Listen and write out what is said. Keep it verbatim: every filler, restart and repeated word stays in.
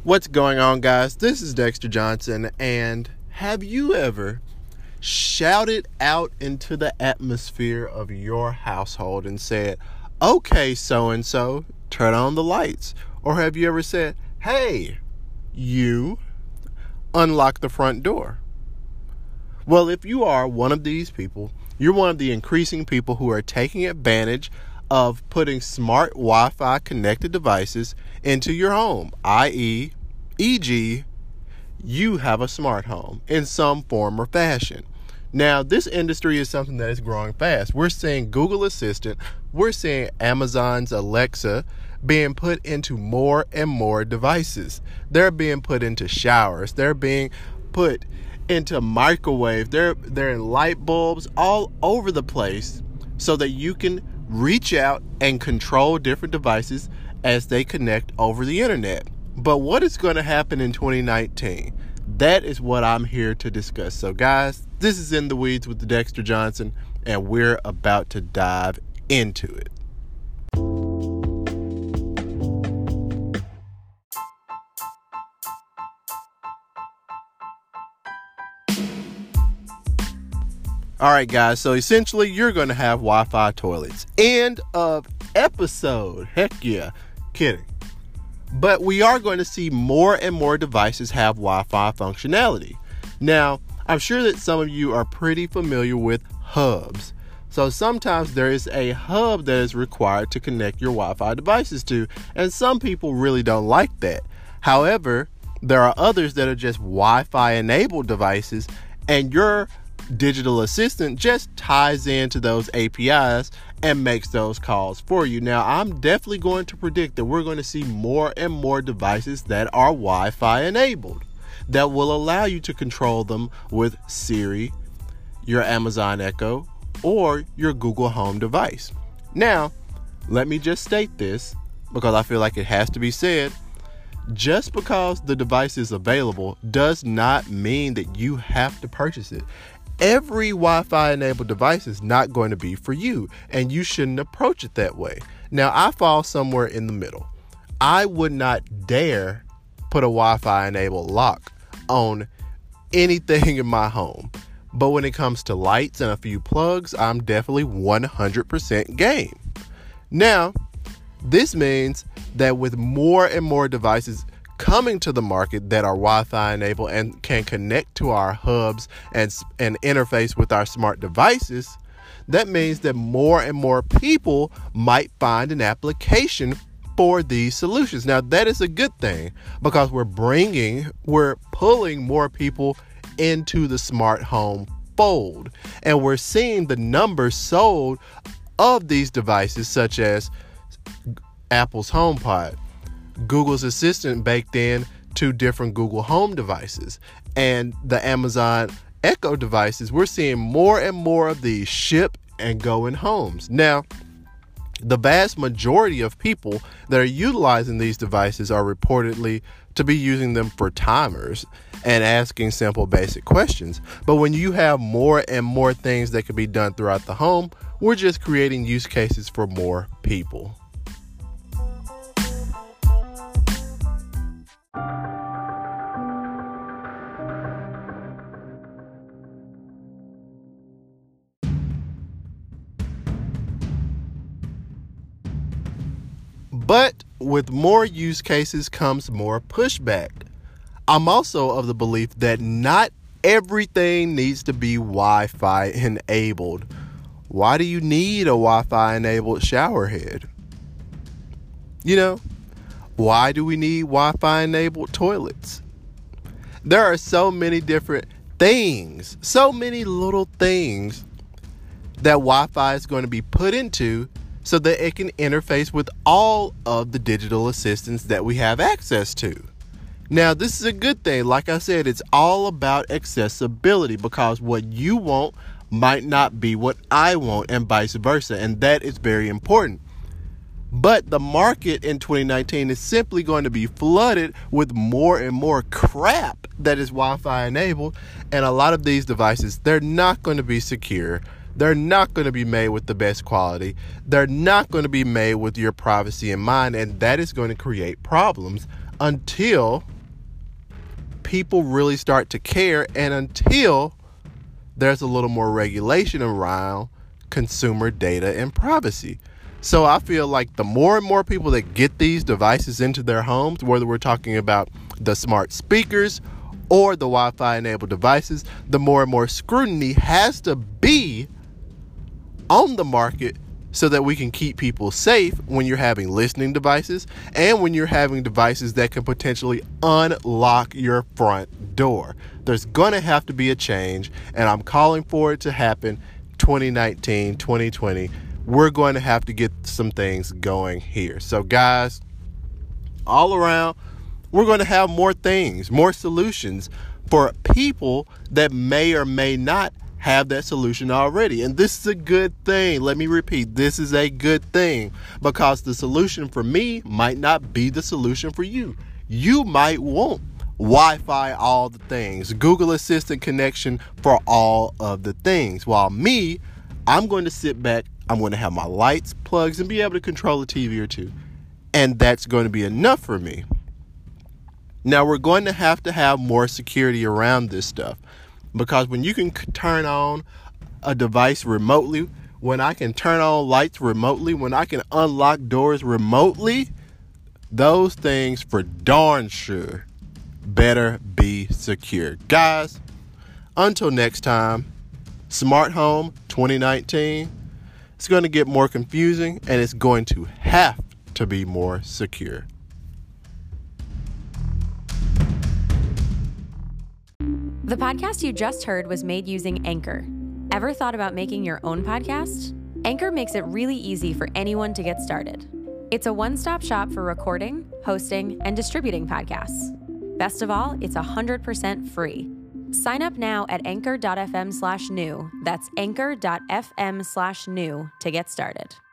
What's going on, guys? This is Dexter Johnson, and have you ever shouted out into the atmosphere of your household and said, "Okay, so-and-so, turn on the lights"? Or have you ever said, "Hey, you, unlock the front door"? Well, if you are one of these people, you're one of the increasing people who are taking advantage of putting smart Wi-Fi connected devices into your home, that is, for example, you have a smart home in some form or fashion. Now, this industry is something that is growing fast. We're seeing Google Assistant, we're seeing Amazon's Alexa being put into more and more devices. They're being put into showers. They're being put into microwave. They're, they're in light bulbs all over the place so that you can reach out and control different devices as they connect over the internet. But what is going to happen in twenty nineteen? That is what I'm here to discuss. So guys, this is In the Weeds with Dexter Johnson, and we're about to dive into it. All right, guys, so essentially you're going to have Wi-Fi toilets. End of episode. Heck yeah. Kidding. But we are going to see more and more devices have Wi-Fi functionality. Now, I'm sure that some of you are pretty familiar with hubs. So sometimes there is a hub that is required to connect your Wi-Fi devices to, and some people really don't like that. However, there are others that are just Wi-Fi enabled devices, and your digital assistant just ties into those A P Is and makes those calls for you. Now, I'm definitely going to predict that we're going to see more and more devices that are Wi-Fi enabled that will allow you to control them with Siri, your Amazon Echo, or your Google Home device. Now, let me just state this because I feel like it has to be said. Just because the device is available does not mean that you have to purchase it. Every Wi-Fi enabled device is not going to be for you, and you shouldn't approach it that way. Now, I fall somewhere in the middle. I would not dare put a Wi-Fi enabled lock on anything in my home. But when it comes to lights and a few plugs, I'm definitely one hundred percent game. Now, this means that with more and more devices coming to the market that are Wi-Fi enabled and can connect to our hubs and, and interface with our smart devices, that means that more and more people might find an application for these solutions. Now, that is a good thing because we're bringing, we're pulling more people into the smart home fold, and we're seeing the numbers sold of these devices, such as Apple's HomePod, Google's Assistant baked in to different Google Home devices, and the Amazon Echo devices. We're seeing more and more of these ship and go in homes. Now, the vast majority of people that are utilizing these devices are reportedly to be using them for timers and asking simple basic questions. But when you have more and more things that can be done throughout the home, we're just creating use cases for more people. But with more use cases comes more pushback. I'm also of the belief that not everything needs to be Wi-Fi enabled. Why do you need a Wi-Fi enabled shower head? You know, why do we need Wi-Fi enabled toilets? There are so many different things, so many little things that Wi-Fi is going to be put into so that it can interface with all of the digital assistants that we have access to. Now, this is a good thing. Like I said, it's all about accessibility because what you want might not be what I want and vice versa. And that is very important. But the market in twenty nineteen is simply going to be flooded with more and more crap that is Wi-Fi enabled. And a lot of these devices, they're not going to be secure. They're not going to be made with the best quality. They're not going to be made with your privacy in mind, and that is going to create problems until people really start to care, and until there's a little more regulation around consumer data and privacy. So I feel like the more and more people that get these devices into their homes, whether we're talking about the smart speakers or the Wi-Fi enabled devices, the more and more scrutiny has to be on the market so that we can keep people safe when you're having listening devices and when you're having devices that can potentially unlock your front door. There's going to have to be a change, and I'm calling for it to happen twenty nineteen, twenty twenty. We're going to have to get some things going here. So guys, all around, we're going to have more things, more solutions for people that may or may not have that solution already. And this is a good thing. Let me repeat, this is a good thing, because the solution for me might not be the solution for you. You might want Wi-Fi all the things, Google Assistant connection for all of the things, while me, I'm going to sit back, I'm going to have my lights, plugs, and be able to control a T V or two. And that's going to be enough for me. Now, we're going to have to have more security around this stuff, because when you can turn on a device remotely, when I can turn on lights remotely, when I can unlock doors remotely, those things for darn sure better be secure. Guys, until next time, Smart Home twenty nineteen, it's going to get more confusing, and it's going to have to be more secure. The podcast you just heard was made using Anchor. Ever thought about making your own podcast? Anchor makes it really easy for anyone to get started. It's a one-stop shop for recording, hosting, and distributing podcasts. Best of all, it's one hundred percent free. Sign up now at anchor.fm slash new. That's anchor.fm slash new to get started.